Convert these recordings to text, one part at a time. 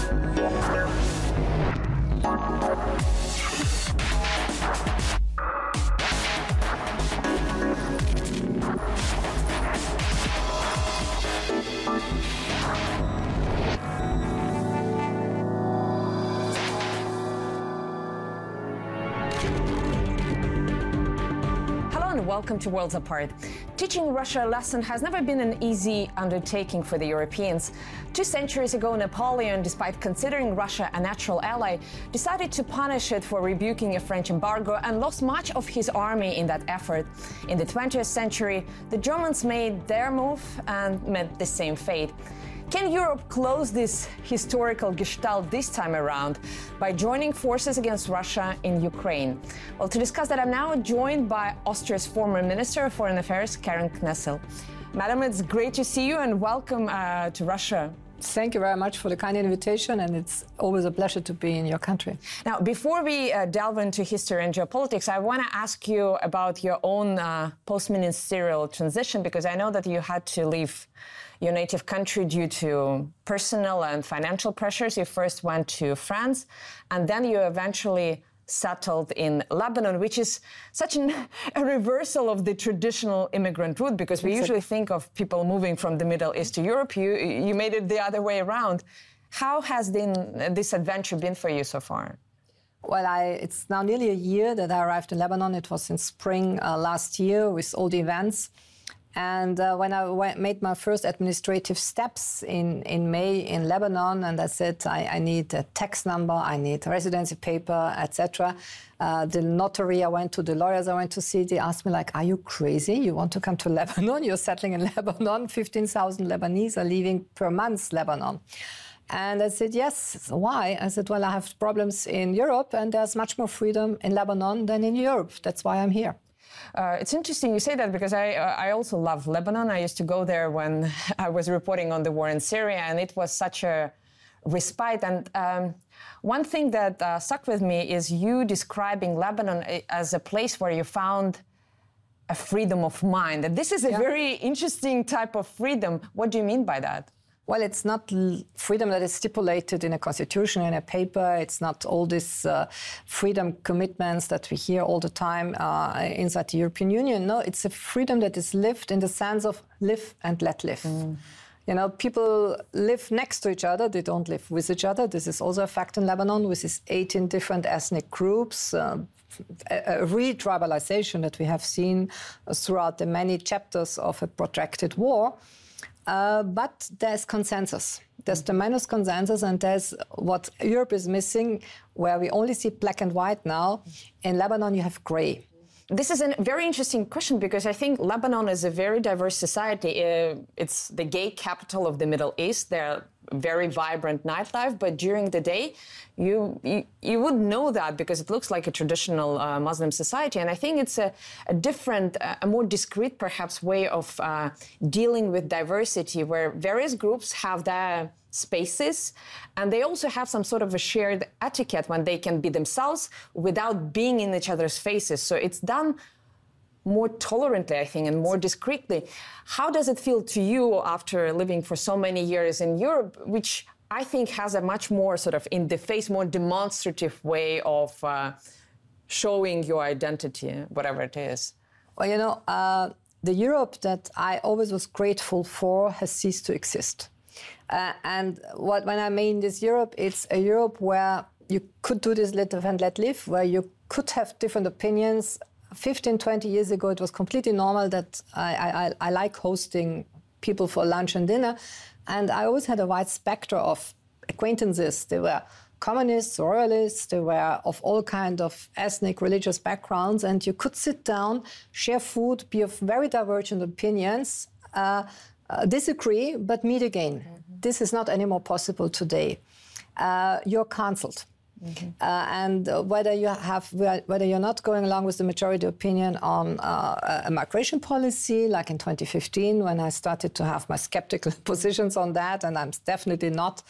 Welcome to Worlds Apart. Teaching Russia a lesson has never been an easy undertaking for the Europeans. 2 centuries ago, Napoleon, despite considering Russia a natural ally, decided to punish it for rebuking a French embargo and lost much of his army in that effort. In the 20th century, the Germans made their move and met the same fate. Can Europe close this historical gestalt this time around by joining forces against Russia in Ukraine? Well, to discuss that, I'm now joined by Austria's former Minister of Foreign Affairs, Karin Knessel. Madam, it's great to see you and welcome to Russia. Thank you very much for the kind invitation, and it's always a pleasure to be in your country. Now, before we delve into history and geopolitics, I want to ask you about your own post-ministerial transition, because I know that you had to leave your native country due to personal and financial pressures. You first went to France, and then you eventually settled in Lebanon, which is such a reversal of the traditional immigrant route, because we usually think of people moving from the Middle East to Europe. You made it the other way around. How has this adventure been for you so far? Well, it's now nearly a year that I arrived in Lebanon. It was in spring last year with all the events. And when I made my first administrative steps in May in Lebanon, and I said I need a tax number, I need a residency paper, etc. The notary I went to, the lawyers I went to see, they asked me, like, are you crazy? You want to come to Lebanon? You're settling in Lebanon. 15,000 Lebanese are leaving per month Lebanon. And I said, yes. Why? I said, well, I have problems in Europe, and there's much more freedom in Lebanon than in Europe. That's why I'm here. It's interesting you say that, because I also love Lebanon. I used to go there when I was reporting on the war in Syria, and it was such a respite. And one thing that stuck with me is you describing Lebanon as a place where you found a freedom of mind. And this is a very interesting type of freedom. What do you mean by that? Well, it's not freedom that is stipulated in a constitution, in a paper. It's not all these freedom commitments that we hear all the time inside the European Union. No, it's a freedom that is lived in the sense of live and let live. You know, people live next to each other. They don't live with each other. This is also a fact in Lebanon, with these 18 different ethnic groups. A re-tribalization that we have seen throughout the many chapters of a protracted war. But there's consensus. There's tremendous consensus, and there's what Europe is missing, where we only see black and white now. In Lebanon, you have gray. This is a very interesting question, because I think Lebanon is a very diverse society. It's the gay capital of the Middle East. There are very vibrant nightlife, but during the day, you would know that, because it looks like a traditional Muslim society. And I think it's a different, a more discreet, perhaps, way of dealing with diversity, where various groups have their spaces, and they also have some sort of a shared etiquette when they can be themselves without being in each other's faces. So it's done more tolerantly, I think, and more discreetly. How does it feel to you after living for so many years in Europe, which I think has a much more sort of in-the-face, more demonstrative way of showing your identity, whatever it is? Well, you know, the Europe that I always was grateful for has ceased to exist. And when I mean this Europe, it's a Europe where you could do this live and let live, where you could have different opinions. 15, 20 years ago, it was completely normal that I like hosting people for lunch and dinner. And I always had a wide spectrum of acquaintances. They were communists, royalists, they were of all kinds of ethnic, religious backgrounds. And you could sit down, share food, be of very divergent opinions, disagree, but meet again. This is not anymore possible today. You're cancelled. And whether you're not going along with the majority opinion on a migration policy, like in 2015, when I started to have my skeptical positions on that, and I'm definitely not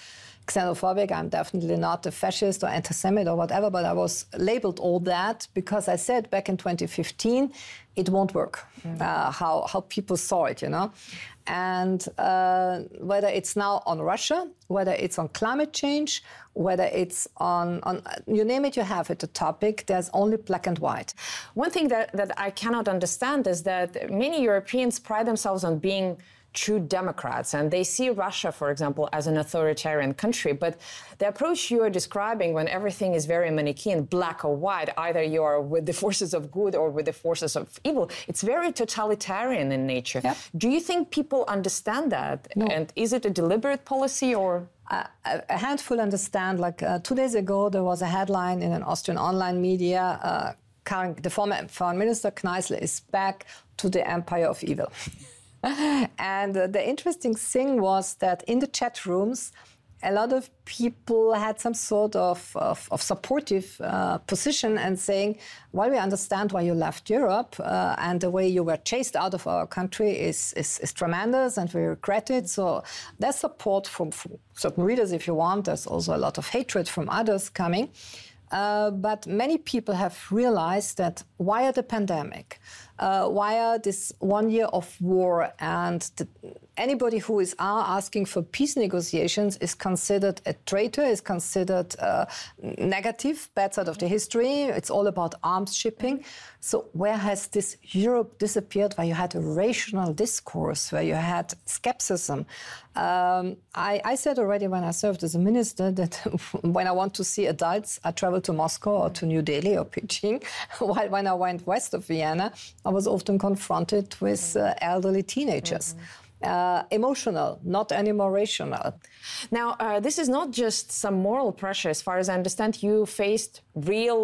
xenophobic. I'm definitely not a fascist or anti-Semite or whatever, but I was labeled all that because I said back in 2015, it won't work, how people saw it, you know. And whether it's now on Russia, whether it's on climate change, whether it's on you name it, you have it, a topic, there's only black and white. One thing that I cannot understand is that many Europeans pride themselves on being true democrats, and they see Russia, for example, as an authoritarian country. But the approach you are describing, when everything is very Manichaean, black or white, either you are with the forces of good or with the forces of evil, it's very totalitarian in nature. Yeah. Do you think people understand that? No. And is it a deliberate policy or? A handful understand. Like 2 days ago, there was a headline in an Austrian online media, the former foreign minister Kneißl is back to the empire of evil. And the interesting thing was that in the chat rooms, a lot of people had some sort of supportive position and saying, well, we understand why you left Europe and the way you were chased out of our country is tremendous and we regret it. So there's support from certain readers if you want. There's also a lot of hatred from others coming. But many people have realized that via the pandemic, via this 1 year of war, and anybody who is asking for peace negotiations is considered a traitor, is considered negative, bad side of the history. It's all about arms shipping. So where has this Europe disappeared, where you had a rational discourse, where you had skepticism? I said already when I served as a minister that when I want to see adults, I travel to Moscow or to New Delhi or Beijing, while when I went west of Vienna, I was often confronted with elderly teenagers. Emotional, not anymore rational. Now, this is not just some moral pressure. As far as I understand, you faced real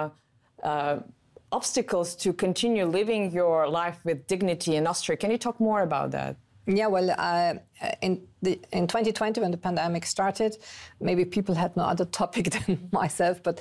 obstacles to continue living your life with dignity in Austria. Can you talk more about that? Yeah, well, in 2020, when the pandemic started, maybe people had no other topic than myself, but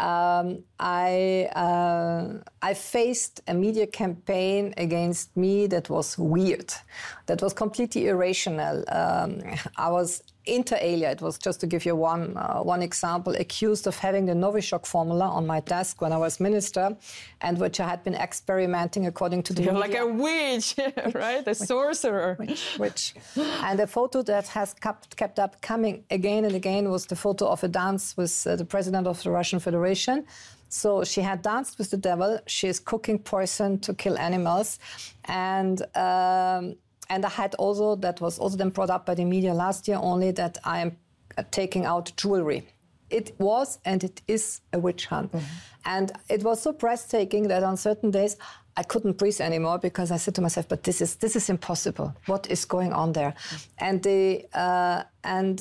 I faced a media campaign against me that was weird, that was completely irrational. I was inter alia, it was, just to give you one example, accused of having the Novichok formula on my desk when I was minister, and which I had been experimenting according to the You're media. Like a witch, right? A sorcerer. Which. And the photo that has kept up coming again and again was the photo of a dance with the president of the Russian Federation. So she had danced with the devil. She is cooking poison to kill animals. And I had also, that was also then brought up by the media last year only, that I am taking out jewelry. It was and it is a witch hunt. Mm-hmm. And it was so breathtaking that on certain days I couldn't breathe anymore because I said to myself, but this is impossible. What is going on there? Mm-hmm. And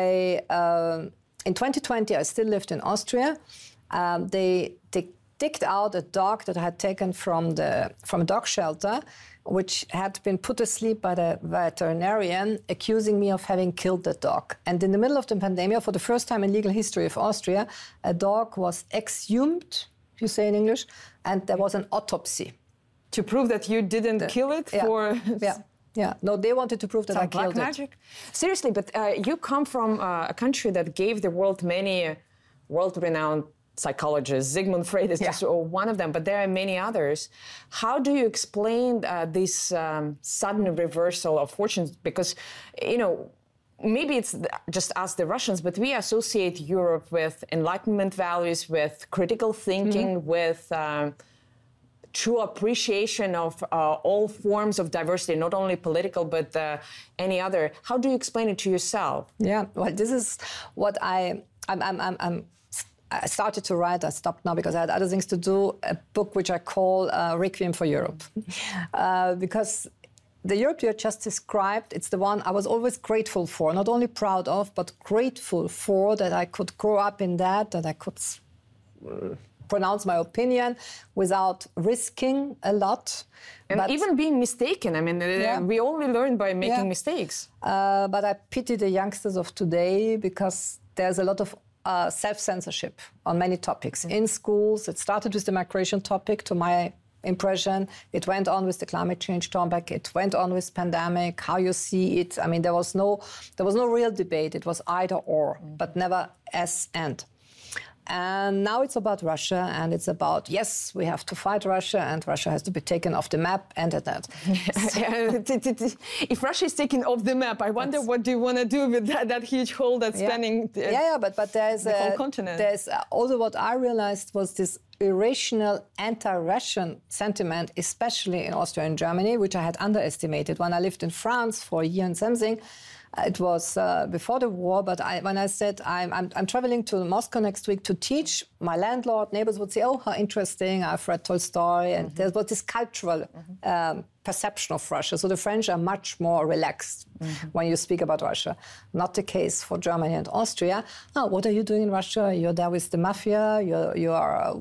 in 2020, I still lived in Austria. They digged out a dog that I had taken from a dog shelter, which had been put asleep by the veterinarian, accusing me of having killed the dog. And in the middle of the pandemic, for the first time in legal history of Austria, a dog was exhumed, you say in English, and there was an autopsy. To prove that you didn't kill it? Yeah. Yeah, no, they wanted to prove that I killed it. Black magic? Seriously, but you come from a country that gave the world many world-renowned psychologists. Sigmund Freud is just one of them, but there are many others. How do you explain this sudden reversal of fortunes? Because, you know, maybe it's just us, the Russians, but we associate Europe with Enlightenment values, with critical thinking, with true appreciation of all forms of diversity, not only political, but any other. How do you explain it to yourself? Yeah, well, this is what I started to write. I stopped now because I had other things to do, a book which I call Requiem for Europe. Because the Europe you just described, it's the one I was always grateful for, not only proud of, but grateful for, that I could grow up in that I could pronounce my opinion without risking a lot. And even being mistaken. I mean, we only learn by making mistakes. But I pity the youngsters of today because there's a lot of self-censorship on many topics. In schools, it started with the migration topic, to my impression. It went on with the climate change topic. It went on with pandemic. How you see it? I mean, there was no real debate. It was either or, but never as and. And now it's about Russia, and it's about, yes, we have to fight Russia, and Russia has to be taken off the map, and that. If Russia is taken off the map, I wonder what do you want to do with that huge hole that's spanning but there's the whole continent. There's also what I realized was this irrational anti-Russian sentiment, especially in Austria and Germany, which I had underestimated. When I lived in France for a year and something, it was before the war, but when I said I'm traveling to Moscow next week to teach, my landlord, neighbors would say, oh, how interesting, I've read Tolstoy, and there was this cultural perception of Russia. So the French are much more relaxed when you speak about Russia. Not the case for Germany and Austria. Oh, what are you doing in Russia? You're there with the mafia, you are,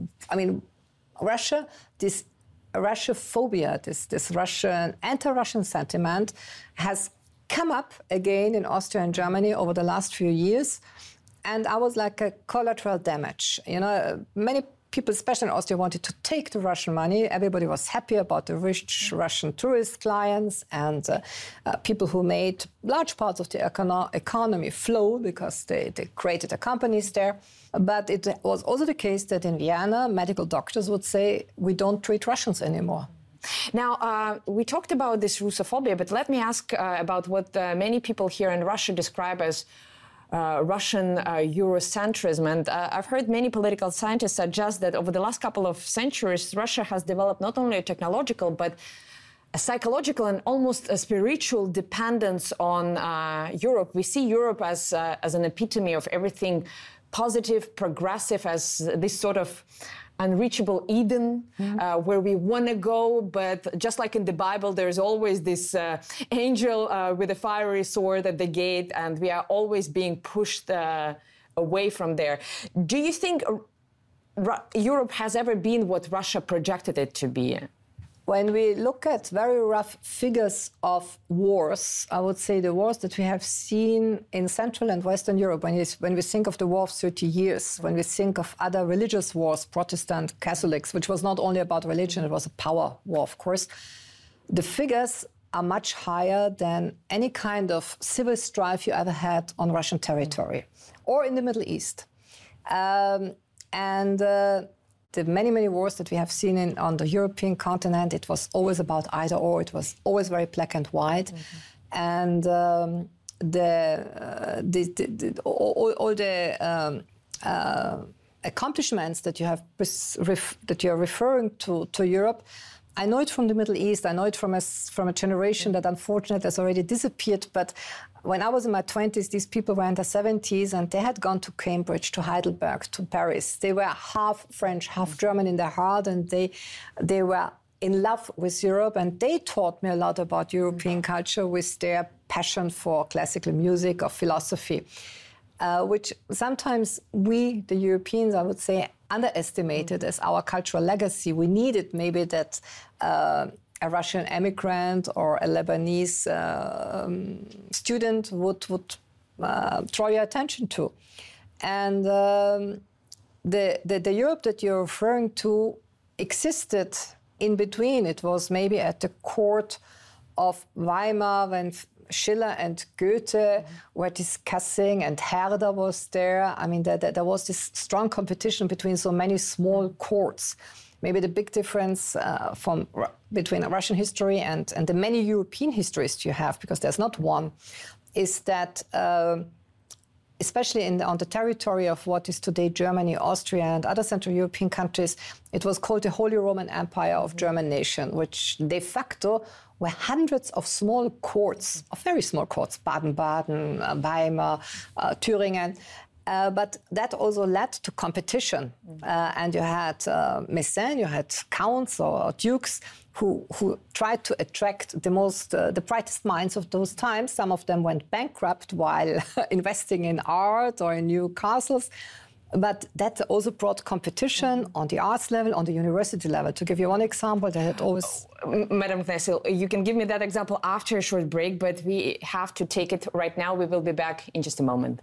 Russia, this Russophobia, this Russian, anti-Russian sentiment has come up again in Austria and Germany over the last few years. And I was like a collateral damage. You know, many people, especially in Austria, wanted to take the Russian money. Everybody was happy about the rich Russian tourist clients and people who made large parts of the economy flow because they created the companies there. But it was also the case that in Vienna, medical doctors would say, we don't treat Russians anymore. Now, we talked about this Russophobia, but let me ask about what many people here in Russia describe as Russian Eurocentrism. And I've heard many political scientists suggest that over the last couple of centuries, Russia has developed not only a technological, but a psychological and almost a spiritual dependence on Europe. We see Europe as an epitome of everything positive, progressive, as this sort of unreachable Eden, where we want to go, but just like in the Bible, there's always this angel with a fiery sword at the gate, and we are always being pushed away from there. Do you think Europe has ever been what Russia projected it to be? When we look at very rough figures of wars, I would say the wars that we have seen in Central and Western Europe, when we think of the War of 30 Years, when we think of other religious wars, Protestant, Catholics, which was not only about religion, it was a power war, of course, the figures are much higher than any kind of civil strife you ever had on Russian territory or in the Middle East. The many wars that we have seen on the European continent, it was always about either or. It was always very black and white, and all the accomplishments that you have that you are referring to Europe. I know it from the Middle East. I know it from a generation that unfortunately has already disappeared. But when I was in my 20s, these people were in their 70s, and they had gone to Cambridge, to Heidelberg, to Paris. They were half French, half German in their heart, and they were in love with Europe. And they taught me a lot about European culture with their passion for classical music or philosophy, which sometimes we, the Europeans, I would say, underestimated as our cultural legacy. We needed maybe that a Russian emigrant or a Lebanese student would draw your attention to. And the Europe that you're referring to existed in between. It was maybe at the court of Weimar when Schiller and Goethe were discussing, and Herder was there. I mean, there was this strong competition between so many small courts. Maybe the big difference between Russian history and the many European histories you have, because there's not one, is that especially on the territory of what is today Germany, Austria, and other Central European countries, it was called the Holy Roman Empire of German nation, which de facto were hundreds of small courts, of very small courts, Baden-Baden, Weimar, Thüringen. But that also led to competition. And you had mécènes, you had counts or dukes who tried to attract the brightest minds of those times. Some of them went bankrupt while investing in art or in new castles. But that also brought competition on the arts level, on the university level. To give you one example, that had always... Madam Knessel, you can give me that example after a short break, but we have to take it right now. We will be back in just a moment.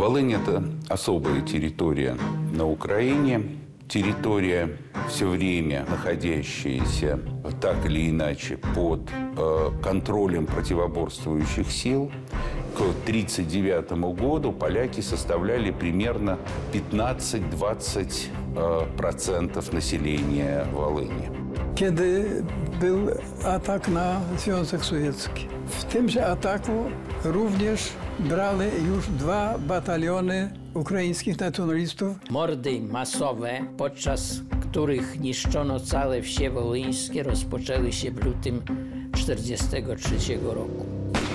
Волынь – это особая территория на Украине, территория, все время находящаяся так или иначе под контролем противоборствующих сил. К 1939 году поляки составляли примерно 15-20% населения Волыни. Kiedy był atak na Związek Sowiecki. W tymże ataku również brali już 2 bataliony ukraińskich nacjonalistów. Mordy masowe, podczas których niszczono całe wsie wołyńskie, rozpoczęły się w lutym 1943 roku.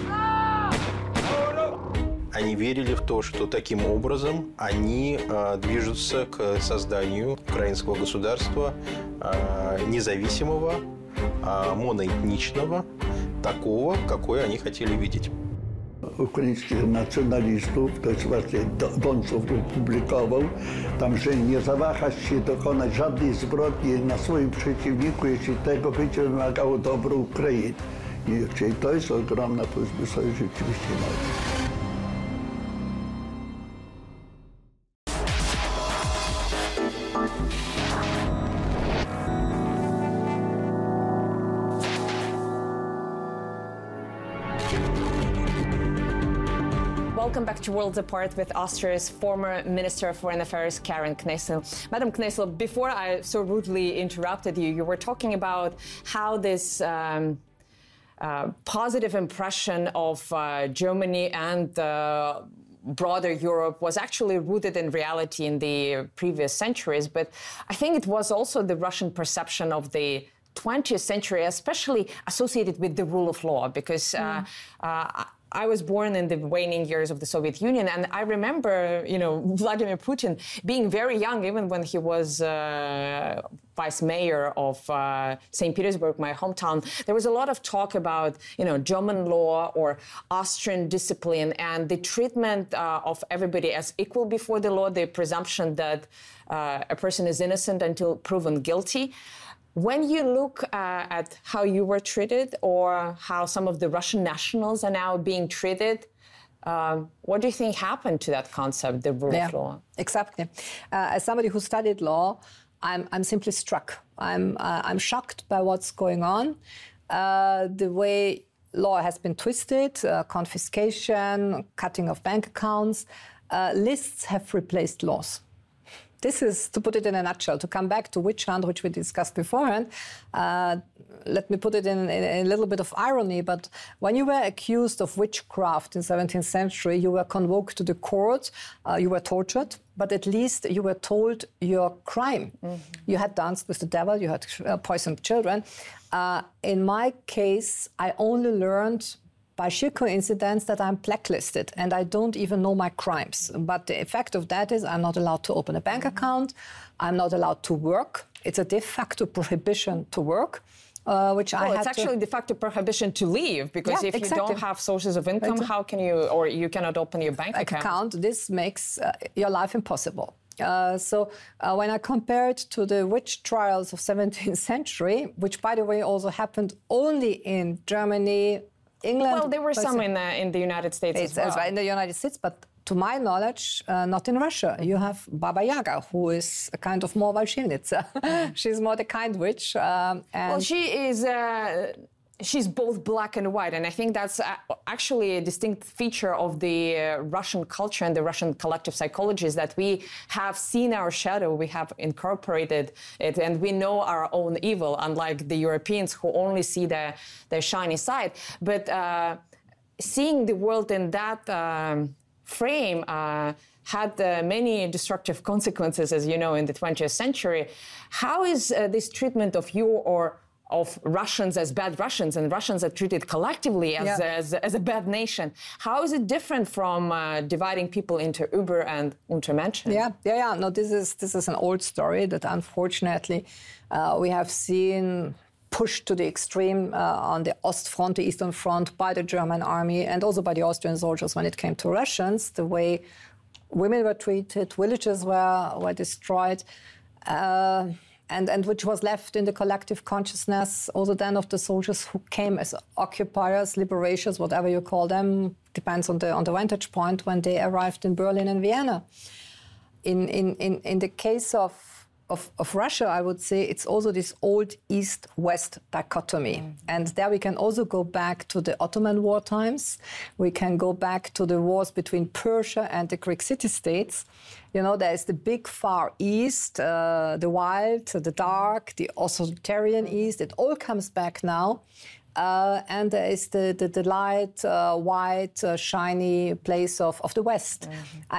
Они верили в то, что таким образом они движутся к созданию украинского государства независимого, моноэтничного, такого, какое они хотели видеть. Ukraińskich nacjonalistów, to jest właśnie Doncow publikował, tam, że nie zawahać się dokonać żadnej zbrodni na swoim przeciwniku, jeśli tego będzie wymagało dobro Ukrainy. Czyli to jest ogromna, powiedzmy sobie, rzeczywiście nauka. Welcome back to Worlds Apart with Austria's former Minister of Foreign Affairs, Karin Knessel. Madam Knessel, before I so rudely interrupted you, you were talking about how this positive impression of Germany and broader Europe was actually rooted in reality in the previous centuries. But I think it was also the Russian perception of the 20th century, especially associated with the rule of law, because I was born in the waning years of the Soviet Union, and I remember, Vladimir Putin being very young, even when he was vice mayor of St. Petersburg, my hometown. There was a lot of talk about, German law or Austrian discipline and the treatment of everybody as equal before the law, the presumption that a person is innocent until proven guilty. When you look at how you were treated or how some of the Russian nationals are now being treated, what do you think happened to that concept, the rule of law? Exactly. As somebody who studied law, I'm simply struck. I'm shocked by what's going on. The way law has been twisted, confiscation, cutting of bank accounts, lists have replaced laws. This is, to put it in a nutshell, to come back to witch hunt, which we discussed beforehand. Let me put it in a little bit of irony, but when you were accused of witchcraft in the 17th century, you were convoked to the court, you were tortured, but at least you were told your crime. Mm-hmm. You had danced with the devil, you had poisoned children. In my case, I only learned by sheer coincidence that I'm blacklisted and I don't even know my crimes. But the effect of that is I'm not allowed to open a bank account, I'm not allowed to work. It's a de facto prohibition to work, which I had it's actually de facto prohibition to leave, because if you don't have sources of income, how can you, or you cannot open your bank account? This makes your life impossible. So when I compare it to the witch trials of 17th century, which by the way also happened only in Germany, England. Well, there were some in the United States as well. In the United States, but to my knowledge, not in Russia. You have Baba Yaga, who is a kind of more Volshynitsa. She's more the kind witch. Well, she is... She's both black and white, and I think that's actually a distinct feature of the Russian culture and the Russian collective psychology, is that we have seen our shadow, we have incorporated it, and we know our own evil, unlike the Europeans who only see the shiny side. But seeing the world in that frame had many destructive consequences, as you know, in the 20th century. How is this treatment of you or of Russians as bad Russians, and Russians are treated collectively as a bad nation? How is it different from dividing people into Über and Untermenschen? No, this is an old story that unfortunately we have seen pushed to the extreme on the Ostfront, the Eastern Front, by the German army and also by the Austrian soldiers when it came to Russians, the way women were treated, villages were destroyed. and which was left in the collective consciousness also then of the soldiers who came as occupiers, liberators, whatever you call them, depends on the vantage point, when they arrived in Berlin and Vienna. In the case of Russia, I would say it's also this old East-West dichotomy. And there we can also go back to the Ottoman war times. We can go back to the wars between Persia and the Greek city-states. You know, there is the big Far East, the wild, the dark, the authoritarian East. It all comes back now. And there is the light, white, shiny place of the West.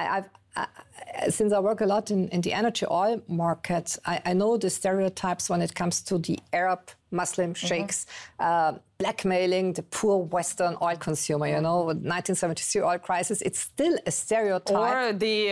Since I work a lot in the energy oil market, I know the stereotypes when it comes to the Arab Muslim sheikhs blackmailing the poor Western oil consumer. You know, with 1973 oil crisis, it's still a stereotype. Or the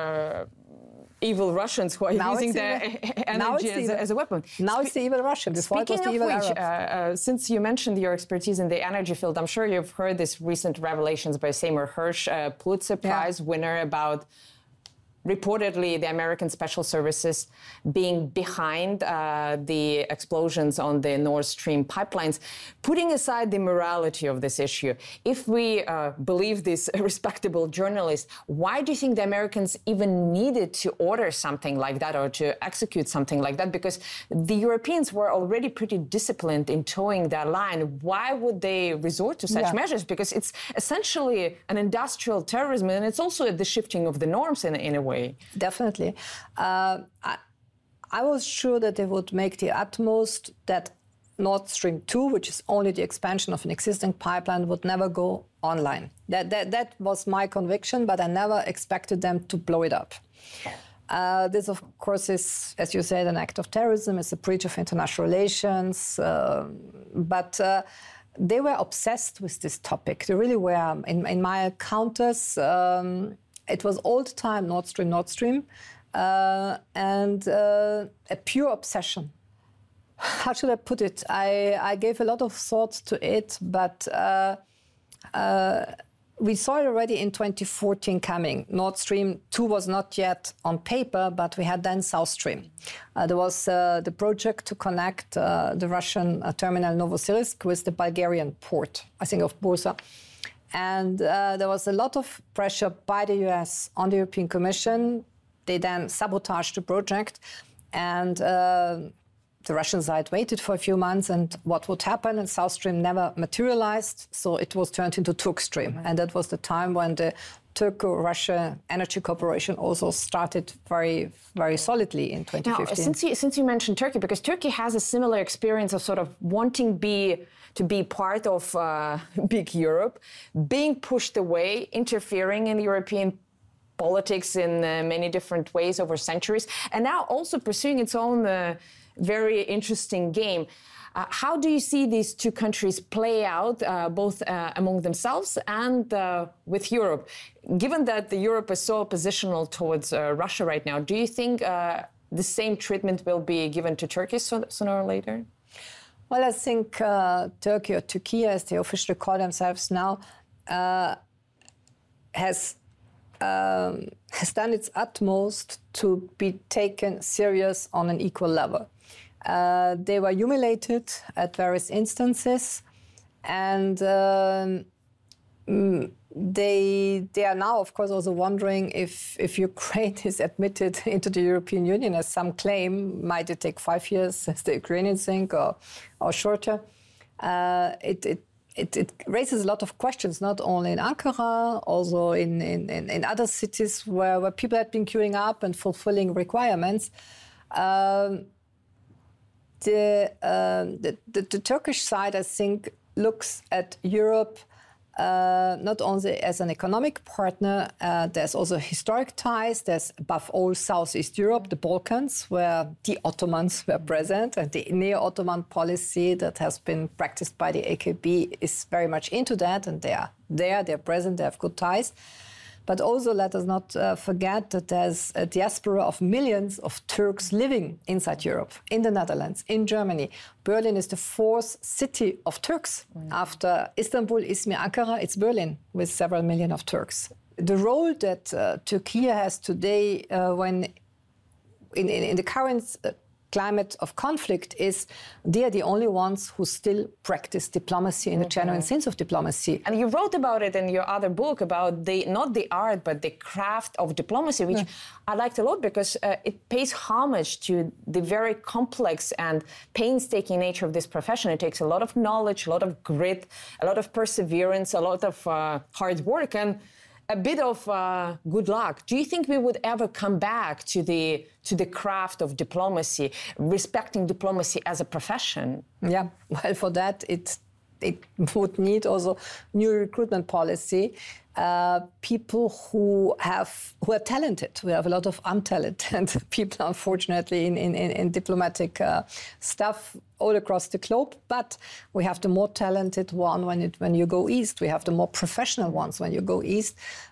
evil Russians who are using their energy as a weapon. Now it's the evil Russian. Before it was the evil Arabs. Since you mentioned your expertise in the energy field, I'm sure you've heard this recent revelations by Seymour Hersh, Pulitzer Prize winner, about reportedly the American Special Services being behind the explosions on the Nord Stream pipelines. Putting aside the morality of this issue, if we believe this respectable journalist, why do you think the Americans even needed to order something like that or to execute something like that? Because the Europeans were already pretty disciplined in towing that line. Why would they resort to such measures? Because it's essentially an industrial terrorism, and it's also the shifting of the norms in a way. Definitely. I was sure that they would make the utmost that Nord Stream 2, which is only the expansion of an existing pipeline, would never go online. That was my conviction, but I never expected them to blow it up. This, of course, is, as you said, an act of terrorism. It's a breach of international relations. But they were obsessed with this topic. They really were. In my encounters, it was all the time Nord Stream, and a pure obsession. How should I put it? I gave a lot of thought to it, but we saw it already in 2014 coming. Nord Stream 2 was not yet on paper, but we had then South Stream. There was the project to connect the Russian terminal Novosibirsk with the Bulgarian port, I think of Bursa. And there was a lot of pressure by the US on the European Commission. They then sabotaged the project, and the Russian side waited for a few months, and what would happen? And South Stream never materialized, so it was turned into Turk Stream. And that was the time when the Turco-Russia Energy Corporation also started very, very solidly in 2015. Now, since you mentioned Turkey, because Turkey has a similar experience of sort of wanting to be part of big Europe, being pushed away, interfering in European politics in many different ways over centuries, and now also pursuing its own very interesting game. How do you see these two countries play out, both among themselves and with Europe? Given that Europe is so oppositional towards Russia right now, do you think the same treatment will be given to Turkey sooner or later? Well, I think Turkey, or Turkey, as they officially call themselves now, has done its utmost to be taken serious on an equal level. They were humiliated at various instances, and they are now, of course, also wondering if Ukraine is admitted into the European Union, as some claim. Might it take 5 years, as the Ukrainians think, or shorter? It raises a lot of questions, not only in Ankara, also in other cities where people had been queuing up and fulfilling requirements. The Turkish side, I think, looks at Europe not only as an economic partner. There's also historic ties. There's, above all, Southeast Europe, the Balkans, where the Ottomans were present, and the neo-Ottoman policy that has been practiced by the AKP is very much into that, and they are there, they're present, they have good ties. But also, let us not forget that there's a diaspora of millions of Turks living inside Europe, in the Netherlands, in Germany. Berlin is the 4th city of Turks. After Istanbul, Izmir, Ankara, it's Berlin, with several million of Turks. The role that Turkey has today, when in the current climate of conflict is they are the only ones who still practice diplomacy in the genuine sense of diplomacy. And you wrote about it in your other book about not the art, but the craft of diplomacy, which I liked a lot because it pays homage to the very complex and painstaking nature of this profession. It takes a lot of knowledge, a lot of grit, a lot of perseverance, a lot of hard work, and a bit of good luck. Do you think we would ever come back to the craft of diplomacy, respecting diplomacy as a profession? Yeah, well, for that it would need also new recruitment policy. People who are talented. We have a lot of untalented people, unfortunately, in diplomatic stuff all across the globe. But we have the more talented one when you go east. We have the more professional ones when you go east.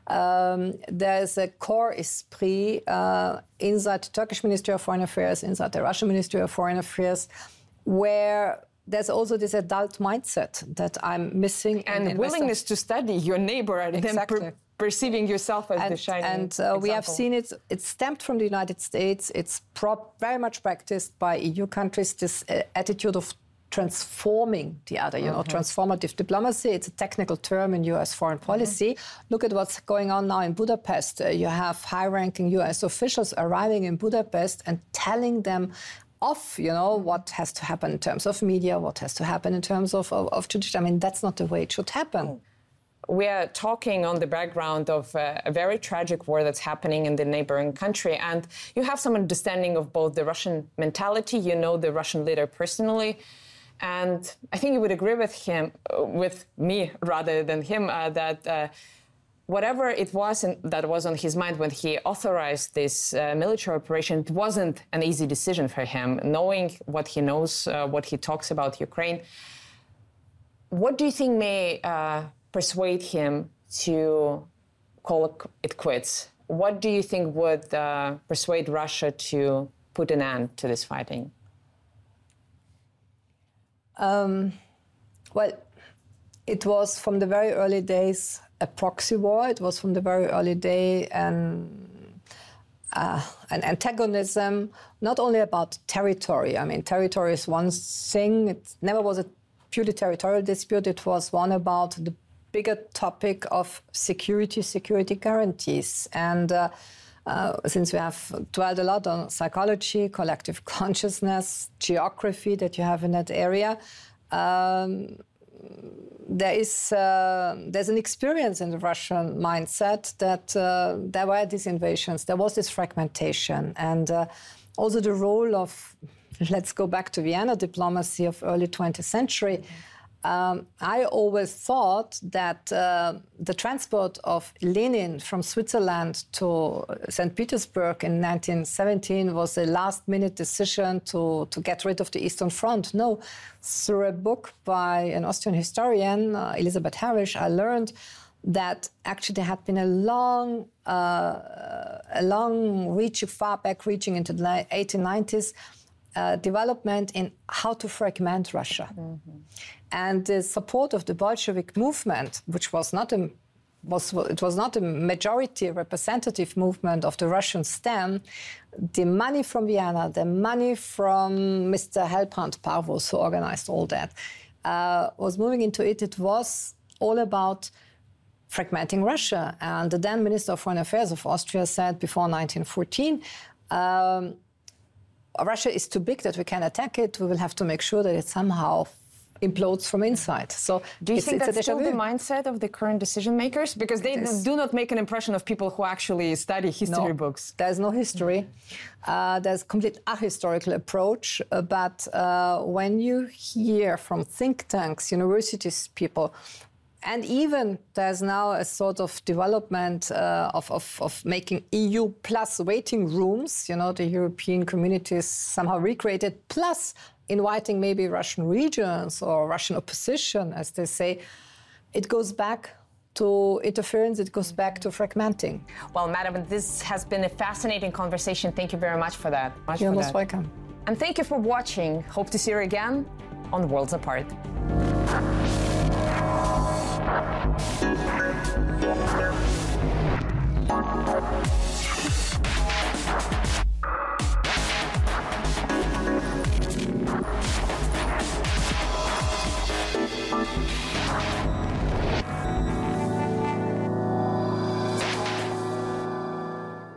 There's a core esprit inside the Turkish Ministry of Foreign Affairs, inside the Russian Ministry of Foreign Affairs, where there's also this adult mindset that I'm missing. And willingness to study your neighbor and exactly. then perceiving yourself as the shining example. We have seen it. It's stamped from the United States. It's very much practiced by EU countries, this attitude of transforming the other, transformative diplomacy. It's a technical term in US foreign policy. Look at what's going on now in Budapest. You have high-ranking US officials arriving in Budapest and telling them off, what has to happen in terms of media, what has to happen in terms of judiciary. I mean, that's not the way it should happen. We are talking on the background of a very tragic war that's happening in the neighboring country, and you have some understanding of both the Russian mentality, the Russian leader personally, and I think you would agree with me rather than him, that whatever it was that was on his mind when he authorized this military operation, it wasn't an easy decision for him, knowing what he knows, what he talks about Ukraine. What do you think may persuade him to call it quits? What do you think would persuade Russia to put an end to this fighting? Well, it was from the very early days a proxy war. It was from the very early day an antagonism, not only about territory. I mean, territory is one thing. It never was a purely territorial dispute. It was one about the bigger topic of security guarantees. And since we have dwelled a lot on psychology, collective consciousness, geography that you have in that area, there's an experience in the Russian mindset that there were these invasions, there was this fragmentation, and also the role of, let's go back to Vienna diplomacy of early 20th century. I always thought that the transport of Lenin from Switzerland to St. Petersburg in 1917 was a last-minute decision to get rid of the Eastern Front. No, through a book by an Austrian historian, Elisabeth Herwisch, I learned that actually there had been a long reach, far back reaching into the 1890s, development in how to fragment Russia. Mm-hmm. And the support of the Bolshevik movement, which was not a majority representative movement of the Russian stem, the money from Vienna, the money from Mr. Helbrand Parvus, who organized all that, was moving into it. It was all about fragmenting Russia. And the then Minister of Foreign Affairs of Austria said before 1914, Russia is too big that we can attack it. We will have to make sure that it somehow implodes from inside. So do you think that's still the mindset of the current decision makers? Because they do not make an impression of people who actually study history books. There's no history. There's a complete ahistorical approach. But when you hear from think tanks, universities, people, and even there's now a sort of development of making EU plus waiting rooms, the European communities somehow recreated, plus inviting maybe Russian regions or Russian opposition, as they say, it goes back to interference, it goes back to fragmenting. Well, Madam, this has been a fascinating conversation. Thank you very much for that. You're most welcome. And thank you for watching. Hope to see you again on Worlds Apart.